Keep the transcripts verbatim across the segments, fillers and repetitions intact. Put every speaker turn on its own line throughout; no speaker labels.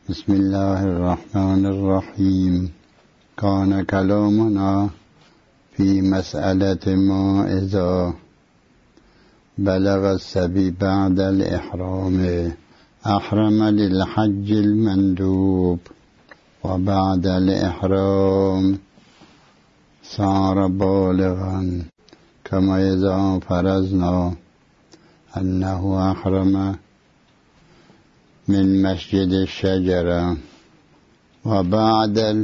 بسم الله الرحمن الرحيم. كان كلامنا في مسألة ما إذا بلغ الصبي بعد الإحرام أحرم للحج المندوب، وبعد الإحرام صار بالغا، كما إذا فرضنا أنه أحرم من مسجد الشجرة، وبعد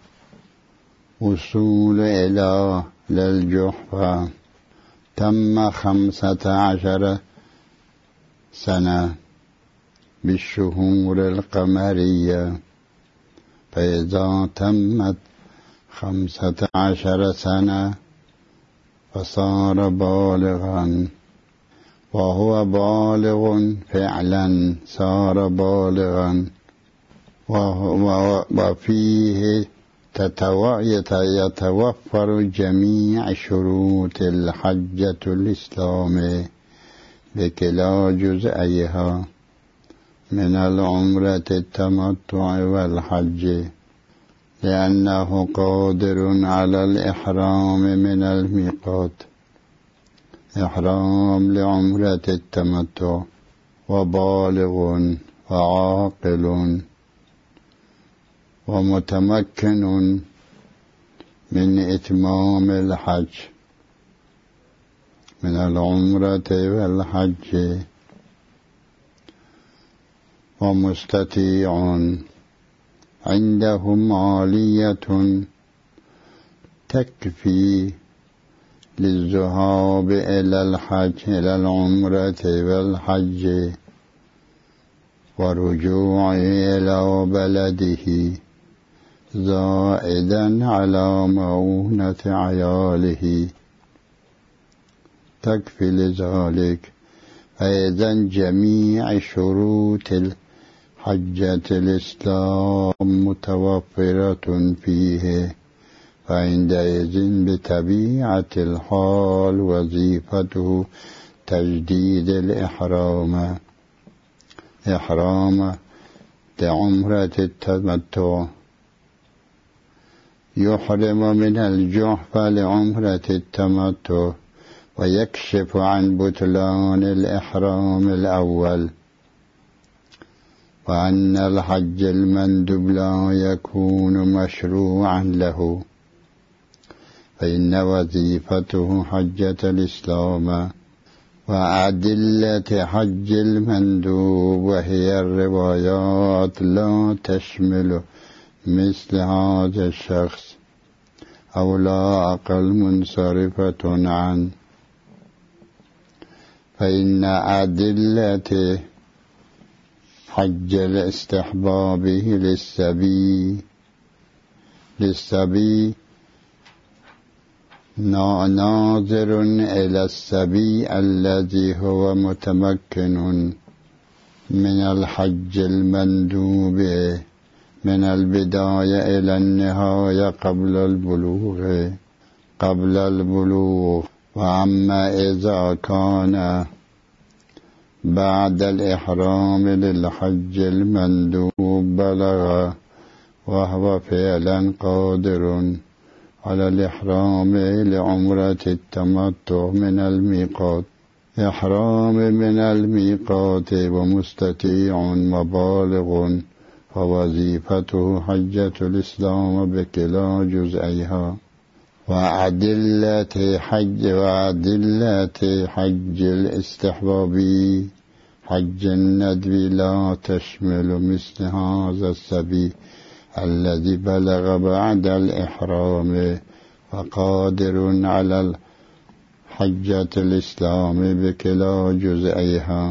الوصول إلى للجحفة تم خمسة عشر سنة بالشهور القمرية، فإذا تمت خمسة عشر سنة فصار بالغا، وهو بالغ فعلا، صار بالغا، وفيه يتوفر جميع شروط الحجة الإسلام بكلا جزئيها من العمرة التمتع والحج، لأنه قادر على الإحرام من الميقات، إحرام لعمرة التمتع، وبالغ وعاقل ومتمكن من إتمام الحج من العمرة والحج، ومستطيع عنده مالية تكفي للذهاب إلى الحج إلى العمرة والحج ورجوع إلى بلده، زائدا على مؤونة عياله تكفي لذلك. فإذا جميع شروط الحجة الإسلام متوفرة فيه، فعندئذ بطبيعة الحال وظيفته تجديد الإحرام إحرام لعمرة التمتع، يحرم من الجحفة لعمرة التمتع، ويكشف عن بطلان الإحرام الأول، وأن الحج المندوب لا يكون مشروعا له، فإن وظيفته حجة الإسلام. وأدلة حج المندوب وهي الروايات لا تشمل مثل هذا الشخص أو لا أقل منصرفة عنه، فإن أدلة حج الاستحباب للسبي للسبي ناظر إلى السبي الذي هو متمكن من الحج المندوب من البداية إلى النهاية قبل البلوغ قبل البلوغ وأما إذا كان بعد الإحرام للحج المندوب بلغ وهو فعلا قادر على الإحرام لعمرة التمتع من الميقات إحرام من الميقات ومستطيع وبالغ، فوظيفته حجة الإسلام بكلا جزئيها. وأدلة حج وأدلة حج الاستحبابي حج الندب لا تشمل مثل هذا السبي الذي بلغ بعد الإحرام وقادر على حجة الإسلام بكلا جزئيها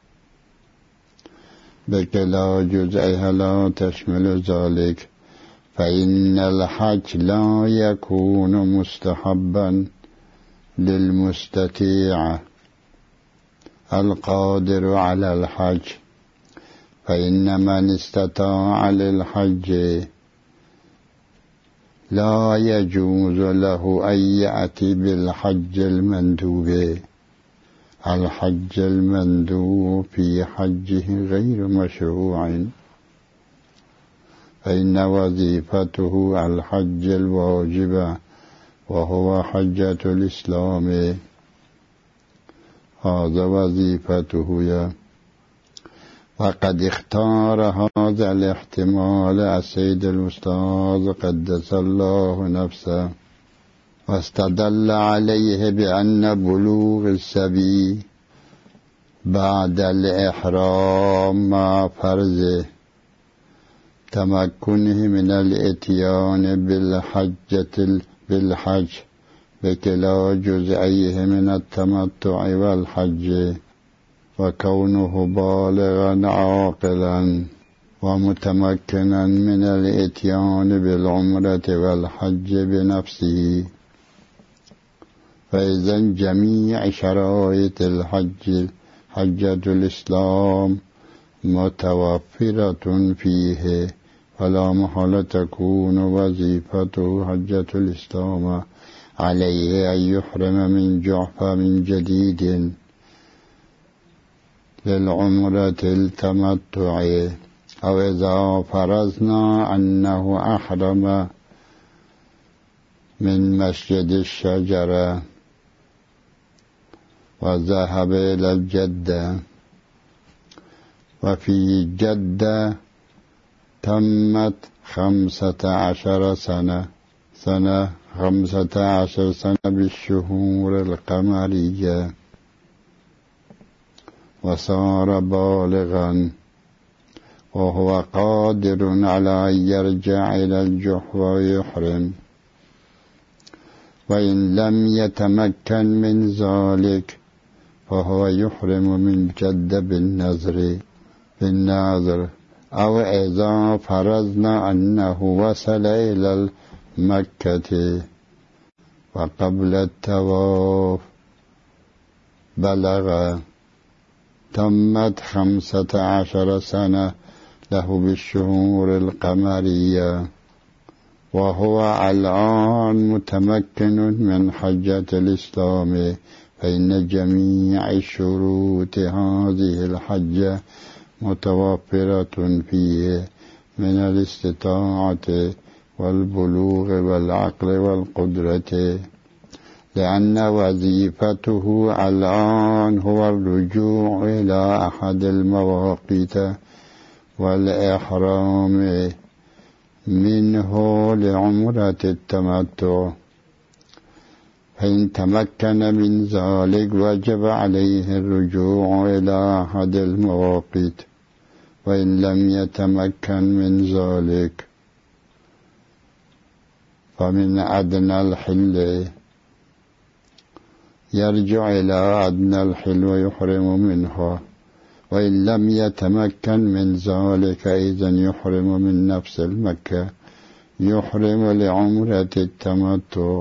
بكلا جزئيها لا تشمل ذلك، فإن الحج لا يكون مستحبا للمستطيع القادر على الحج، فإن من استطاع للحج لا يجوز له أن يأتي بالحج المندوب. الحج المندوب في حجه غير مشروع، فإن وظيفته الحج الواجب وهو حجة الإسلام. هذا وظيفته يا. وقد اختار هذا الاحتمال السيد الأستاذ قدس الله نفسه، واستدل عليه بأن بلوغ السبي بعد الإحرام مع فرض تمكنه من الإتيان بالحجة بالحج بكلا جزئيه من التمتع والحج، وكونه بالغا عاقلا ومتمكنا من الإتيان بالعمرة والحج بنفسه، فإذا جميع شرائط الحج حجة الإسلام متوفرة فيه، فلا محالة تكون وظيفته حجة الإسلام. عليه أن يحرم من جحفة من جديد للعمرة التمتع، أو إذا فرضنا أنه أحرم من مسجد الشجرة وذهب إلى الجدة، وفي جدة تمت خمسة عشر سنة سنة خمسة عشر سنة بالشهور القمرية، وصار بالغا وهو قادر على أن يرجع إلى الجحفة ويحرم. وإن لم يتمكن من ذلك فهو يحرم من جدة بالنذر بالنذر أو إذا فرضنا أنه وصل إلى مكة وقبل الطواف بلغ تمت خمسة عشر سنة له بالشهور القمرية، وهو الآن متمكن من حجة الإسلام، فإن جميع شروط هذه الحجة متوفرة فيه من الاستطاعة والبلوغ والعقل والقدرة، لأن وظيفته الآن هو الرجوع إلى أحد المواقيت والإحرام منه لعمرة التمتع. فإن تمكن من ذلك وجب عليه الرجوع إلى أحد المواقيت، وإن لم يتمكن من ذلك فمن أدنى الحل يرجع إلى أدنى الحل ويحرم منها، وإن لم يتمكن من ذلك إذن يحرم من نفس المكة، يحرم لعمرة التمتع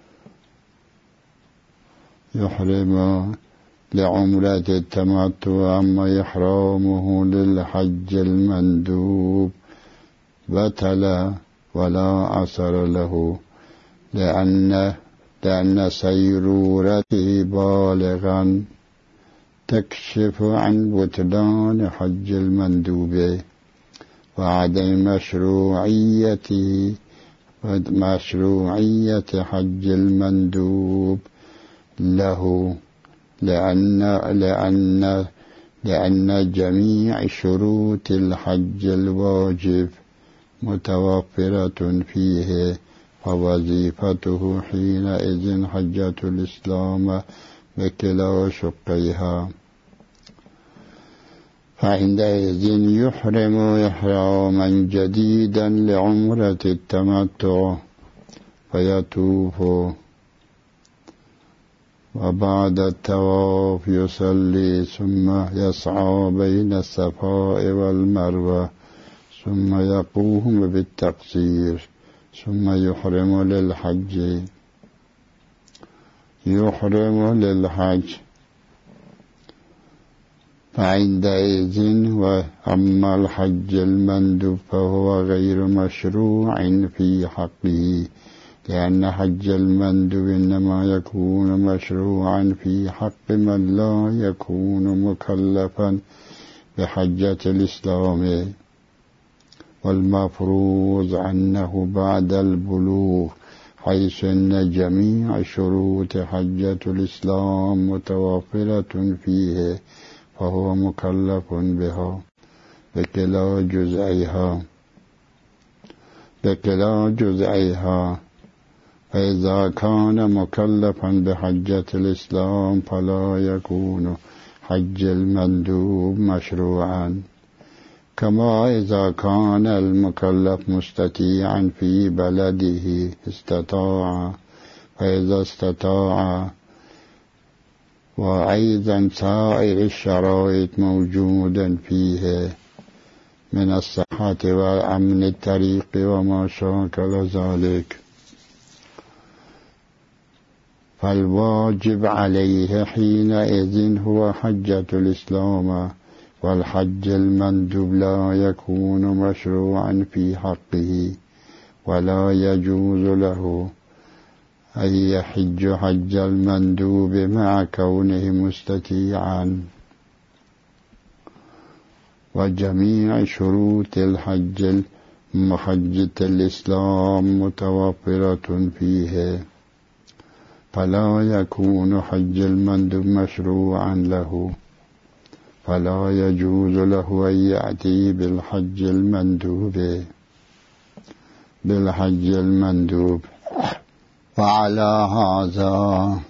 يحرم لعمرة التمتع. أما إحرامه للحج المندوب بطل ولا أثر له، لأن لأن سيرورته بالغا تكشف عن بطلان حج المندوب وعدم مشروعيته مشروعية حج المندوب له، لأن لأن لأن جميع شروط الحج الواجب متوفرة فيه، فوظيفته حينئذ حجة الإسلام بكلا شقيها. فعندئذ يحرم إحراما جديدا لعمرة التمتع فيطوف، وبعد الطواف يصلي ثم يسعى بين الصفاء والمروة ثم يقوم بالتقصير ثم يحرم للحج يحرم للحج فعندئذ وأما الحج المندوب فهو غير مشروع في حقه، لأن حج المندوب إنما يكون مشروعا في حق من لا يكون مكلفا بحجة الإسلام، والمفروض أنه بعد البلوغ، حيث أن جميع شروط حجة الإسلام متوفرة فيه، فهو مكلف بها بكلا جزئيها بكلا جزئيها فإذا كان مكلفا بحجة الإسلام فلا يكون حج المندوب مشروعا، كما إذا كان المكلف مستطيعا في بلده استطاع، فإذا استطاع وأيضا سائر الشرائط موجودا فيه من الصحة وأمن الطريق وما شاكل ذلك، فالواجب عليه حينئذ هو حجة الإسلام، والحج المندوب لا يكون مشروعا في حقه، ولا يجوز له أن يحج حج المندوب مع كونه مستطيعا. وجميع شروط الحج محجة الإسلام متوفرة فيه، فلا يكون حج المندوب مشروعا له، فلا يجوز له أن يأتي بالحج المندوب بالحج المندوب وعلى هذا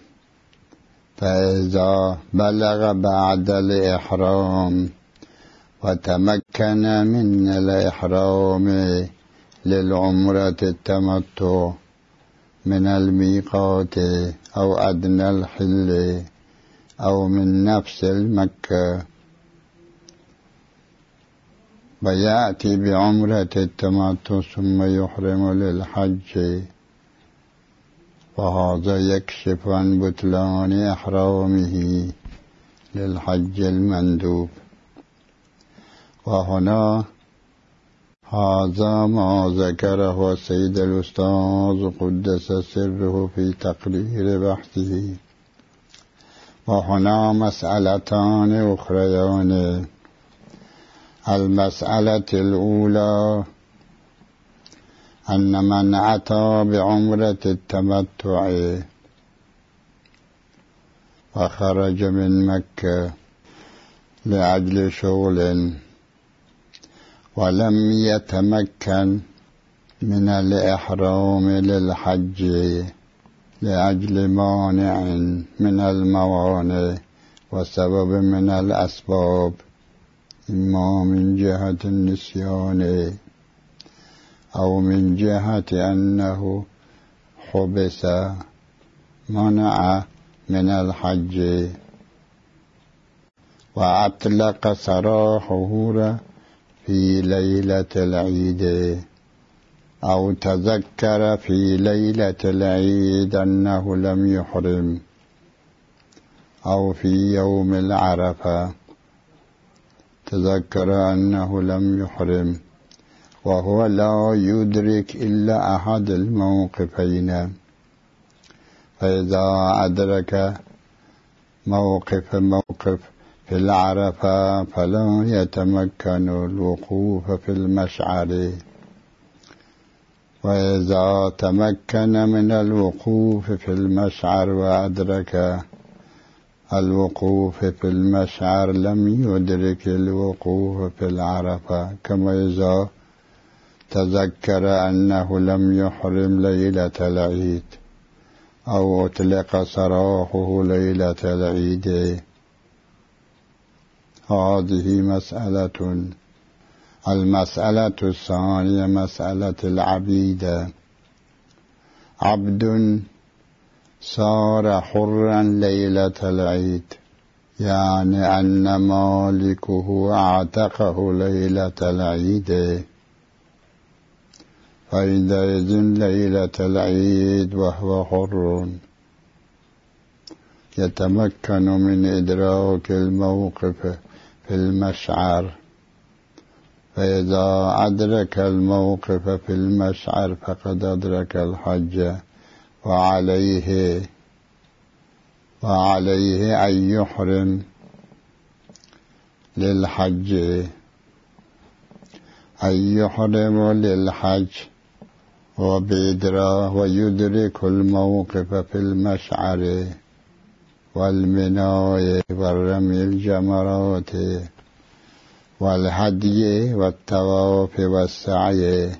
فإذا بلغ بعد الإحرام وتمكن من الإحرام للعمرة التمتع من الميقات أو أدنى الحل أو من نفس المكة، ويأتي بعمرة التمتع ثم يحرم للحج، وهذا يكشف عن بطلان إحرامه للحج المندوب. وهنا هذا ما ذكره السيد الأستاذ قدس سره في تقرير بحثه. وهنا مسألتان أخريان. المسألة الأولى أن من أتى بعمرة التمتع وخرج من مكة لأجل شغل ولم يتمكن من الإحرام للحج لأجل مانع من الموانع وسبب من الأسباب، إما من جهة النسيان أو من جهة أنه حبس منع من الحج وأطلق سراحه في ليلة العيد، أو تذكر في ليلة العيد أنه لم يحرم، أو في يوم العرفة تذكر أنه لم يحرم وهو لا يدرك إلا أحد الموقفين، فإذا أدرك موقف موقف في العرفة فلا يتمكن الوقوف في المشعر، وإذا تمكن من الوقوف في المشعر وأدرك الوقوف في المشعر لم يدرك الوقوف في العرفة، كما إذا تذكر أنه لم يحرم ليلة العيد أو أطلق سراحه ليلة العيد. هذه مسألة. المسألة الثانية مسألة العبيد. عبد صار حرا ليلة العيد، يعني أن مالكه اعتقه ليلة العيد، فعندئذ ليلة العيد وهو حر يتمكن من إدراك الموقف في المشعر، فإذا أدرك الموقف في المشعر فقد أدرك الحج، وعليه وعليه أن يحرم للحج. أن يحرم للحج وبإدراك ويدرك الموقف في المشعر والمناء والرمي الجمرات والهدي والطواف والسعي،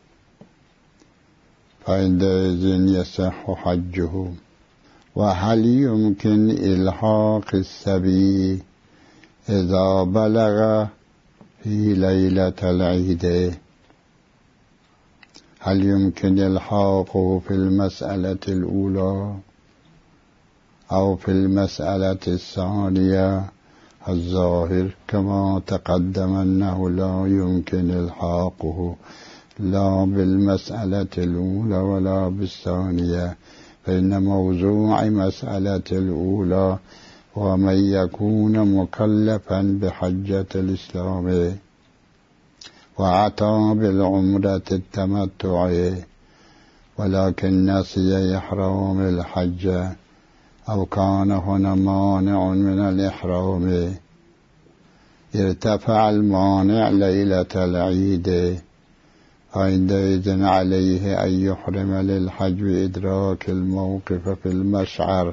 فعندئذ يصح حجه. وهل يمكن إلحاق السبي إذا بلغ في ليلة العيد؟ هل يمكن إلحاقه في المسألة الأولى أو في المسألة الثانية؟ الظاهر كما تقدم أنه لا يمكن إلحاقه لا بالمسألة الأولى ولا بالثانية، فإن موضوع مسألة الأولى ومن يكون مكلفا بحجة الإسلام وعطى بالعمرة التمتع ولكن نسي إحرام الحج أو كان هنا مانع من الإحرام، ارتفع المانع ليلة العيد، فعندئذ عليه أن يحرم للحج بإدراك الموقف في المشعر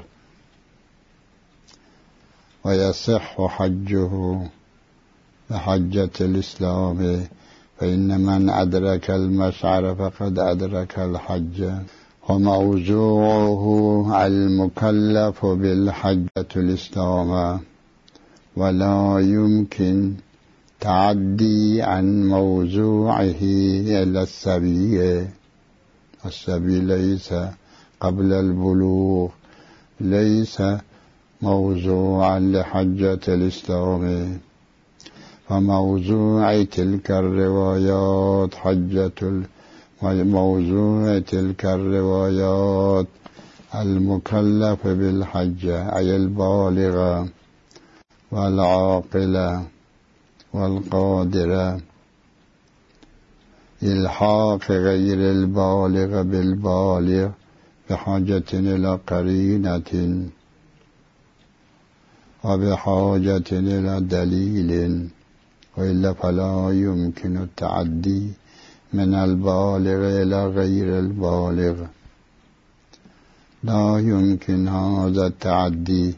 ويصح حجه بحجة الإسلام، فإن من أدرك المشعر فقد أدرك الحج. وموضوعه المكلف بالحجة الإسلام، ولا يمكن تعدي عن موضوعه إلى السبي. السبي ليس قبل البلوغ ليس موضوعا لحجة الإسلام، فموضوع تلك الروايات حجة موضوع تلك الروايات المكلف بالحجة أي البالغة والعاقلة والقادرة، إلحاق غير البالغ بالبالغ بحاجة إلى قرينة وبحاجة إلى دليل، وإلا فلا يمكن التعدي من البالغ إلى غير البالغ، لا يمكن هذا التعدي.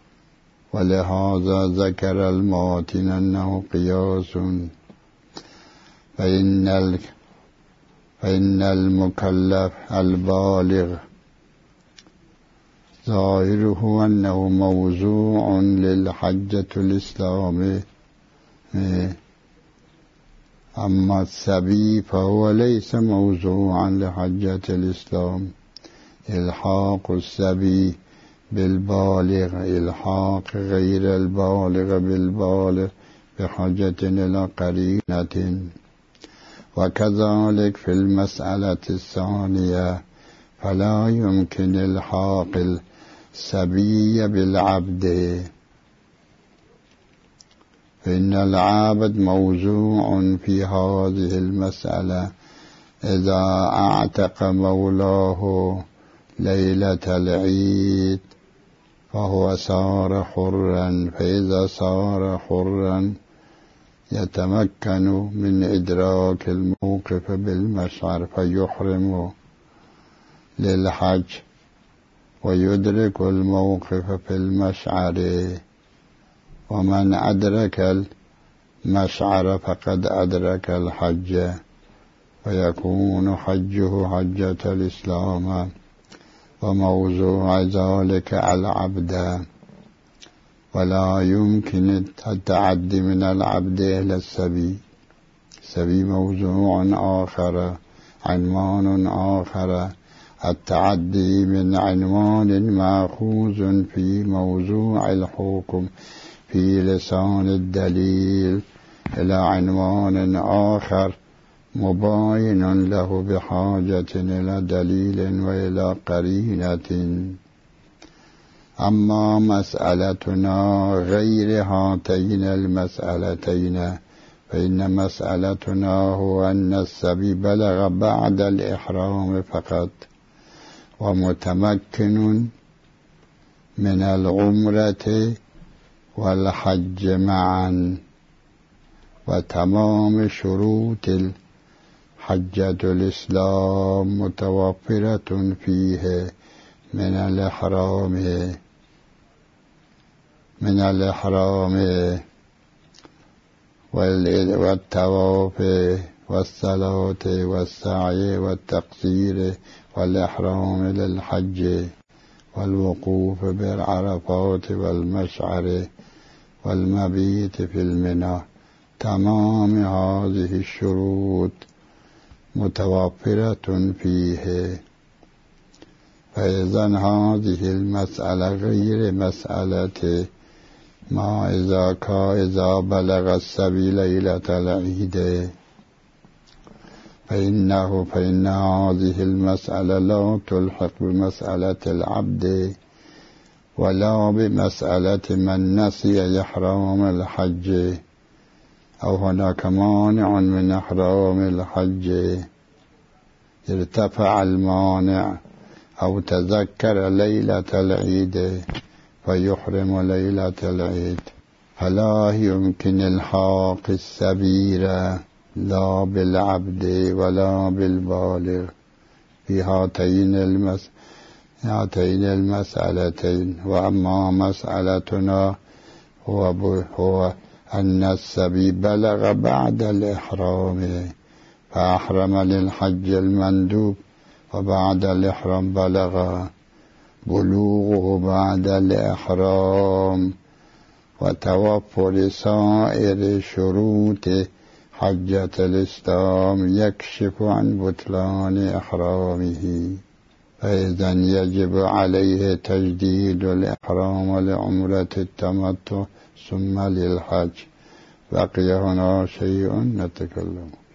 ولهذا ذكر الماتن أنه قياس، فإن فإن المكلف البالغ ظاهره أنه موضوع للحجة الإسلام، أما السبي فهو ليس موضوعا لحجة الإسلام. إلحاق السبي بالبالغ إلحاق غير البالغ بالبالغ بحاجة إلى قرينة. وكذلك في المسألة الثانية فلا يمكن إلحاق السبي بالعبد، فإن العبد موضوع في هذه المسألة إذا أعتق مولاه ليلة العيد فهو صار حرا، فإذا صار حرا يتمكن من إدراك الموقف بالمشعر فيحرم للحج ويدرك الموقف في المشعر. ومن أدرك المشعر فقد أدرك الحج، فيكون حجه حجة الإسلام، وموضوع ذلك العبد، ولا يمكن التعدي من العبد إلى السبي. السبي موضوع آخر عنوان آخر، التعدي من عنوان مأخوذ في موضوع الحكم في لسان الدليل إلى عنوان آخر مباين له بحاجة إلى دليل وإلى قرينة. أما مسألتنا غير هاتين المسألتين فإن مسألتنا هو أن السبي بلغ بعد الإحرام فقط ومتمكن من العمرة والحج معا، وتمام شروط حجة الإسلام متوفرة فيه من الإحرام من الإحرام والطواف والصلاة والسعي والتقصير والإحرام للحج والوقوف بالعرفات والمشعر والمبيت في المنى. تمام هذه الشروط متوفرة فيه. فإذا هذه المسألة غير مسألة ما إذا إذا بلغ الصبي ليلة العيد، فإنه فإن هذه المسألة لا تلحق بمسألة العبد ولا بمسألة من نسي إحرام الحج، أو هناك مانع من إحرام الحج ارتفع المانع، أو تذكر ليلة العيد فيحرم ليلة العيد. فلا يمكن الحاق السبيل لا بالعبد ولا بالبالغ في هاتين المس هاتين المسألتين. وأما مسألتنا هو, هو أن السبي بلغ بعد الإحرام فأحرم للحج المندوب، وبعد الإحرام بلغ بلوغه بعد الإحرام وتوفر سائر شروط حجة الإسلام يكشف عن بطلان إحرامه، فإذا يجب عليه تجديد الإحرام لعمرة التمتع ثم للحج. بقي هنا شيء نتكلم